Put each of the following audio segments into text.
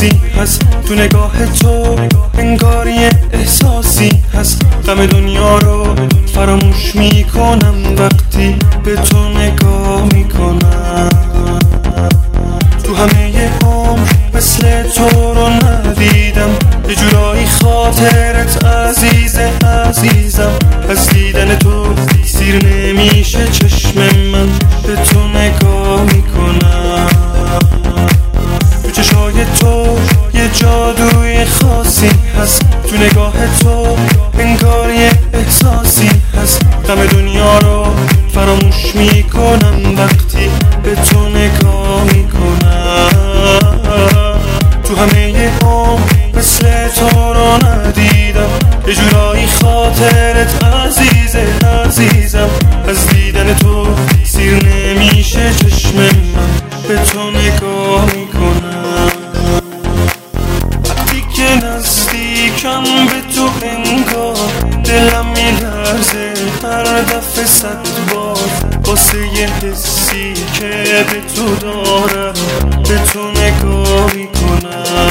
حسی هست تو نگاه تو، انگار یه احساسی هست. غم دنیا رو فراموش میکنم وقتی به تو نگاه میکنم. تو همه عمر مثل تو رو ندیدم، یه جورایی خاطرت عزیزه عزیزم. از دیدن تو سیر نمیشه چشم من، به تو نگاه میکنم. تو چشای تو یه جادوی خاصی هست، تو نگاه تو انگار یه احساسی هست. غم دنیا رو فراموش میکنم وقتی به تو نگاه میکنم. تو همه عمر مثل تو رو ندیدم، یه جورایی خاطرت عزیزه عزیزم. از دیدن تو سیر نمیشه چشم من، به تو نگاه میکنم. وقتی که نزدیکم به تو انگار دلم میلرزه هر دفعه 100 بار، واسه یه حسی که به تو دارم به تو نگاه میکنم.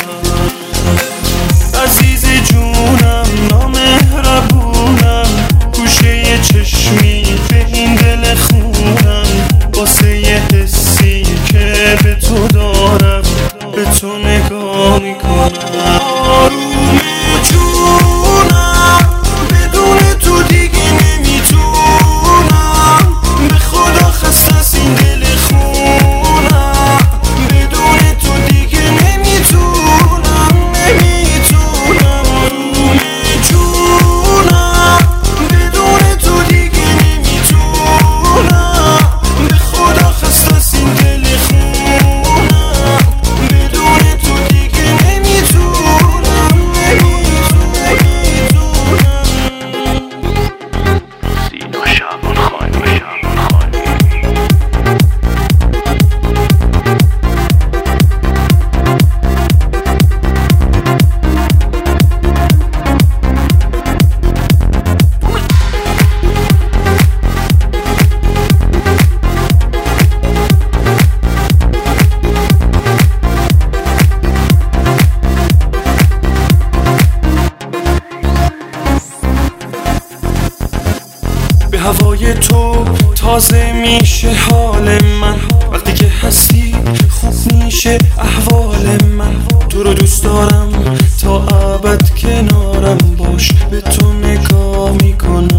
عزیز جونم نامهربونم، گوشه یه چشمی به این دل خونم، واسه یه حسی که به تو دارم به تو نگاه میکنم. آروم جونم بدون تو دیگه نمیتونم، به خدا خسته از این دل خونم. بدون تو دیگه نمیتونم نمیتونم. آروم جونم بدون تو دیگه نمیتونم، به خدا خسته از این دل خونم. بدون تو دیگه نمیتونم سینا شعبان خانی. به هوای تو تازه میشه حال من، وقتی که هستی خوب میشه احوال من. تو رو دوست دارم تا ابد کنارم باش، به تو نگاه میکنم.